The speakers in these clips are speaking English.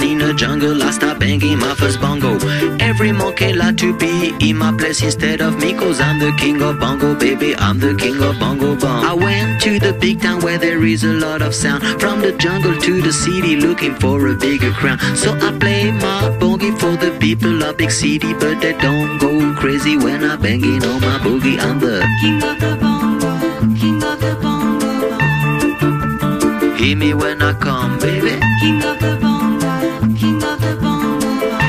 down in the jungle, I start banging my first bongo. Every monkey like to be in my place instead of me, cause I'm the king of bongo, baby, I'm the king of bongo bong. I went to the big town where there is a lot of sound, from the jungle to the city looking for a bigger crown. So I play my boogie for the people of big city, but they don't go crazy when I banging on my boogie. I'm the king of the bongo, king of the bongo bong. Hear me when I come, baby. King of the bongo, king of the bongo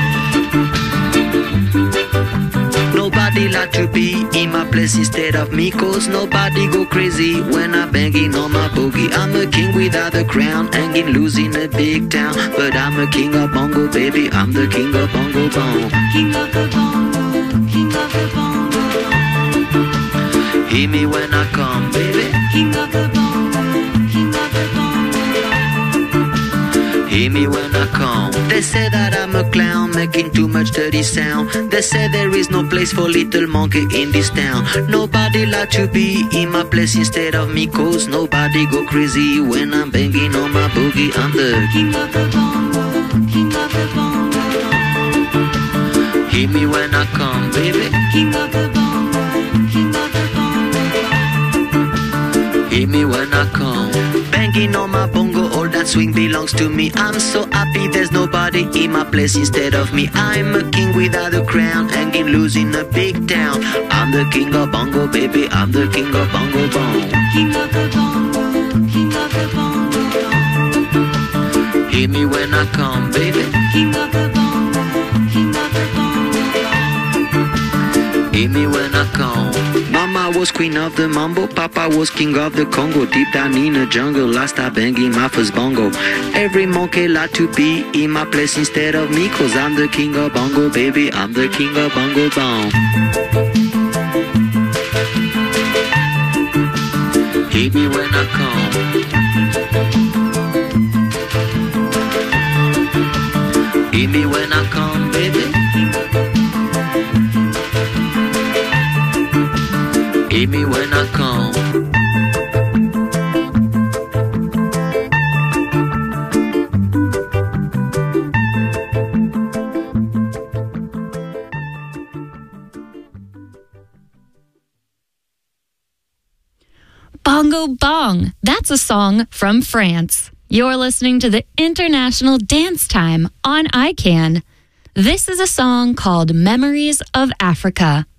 bong. Nobody like to be in my place instead of me, cause nobody go crazy when I banging on my boogie. I'm a king without a crown, hanging loose in a big town, but I'm a king of bongo, baby, I'm the king of bongo bong. King of the bongo, king of the bongo bong. Hear me when I come, baby. King of the bongo, king of the bongo bong. Hear me when I come. They say that I'm a clown, making too much dirty sound. They say there is no place for little monkey in this town. Nobody like to be in my place instead of me, cause nobody go crazy when I'm banging on my boogie. I'm the king of the bongo, king of the bongo bong. Hear me when I come, baby. King of the bongo, king of the bongo bong. Hear me when I come. Banging on my bongo, all that swing belongs to me. I'm so happy there's nobody in my place instead of me. I'm a king without a crown, hanging loose in a big town. I'm the king of bongo, baby, I'm the king of bongo bong. King of the bongo, king of the bongo bong. Hear me when I come, baby. King of the bongo, king of the bongo bong. Hear me when I come. Mama was queen of the mambo, Papa was king of the Congo. Deep down in the jungle, I start banging my first bongo. Every monkey like to be in my place instead of me, cause I'm the king of bongo, baby, I'm the king of bongo bong. Hear me when I come. Hear me when I come, baby. Hear me when I come. Bongo Bong. That's a song from France. You're listening to the International Dance Time on ICANN. This is a song called Memories of Africa.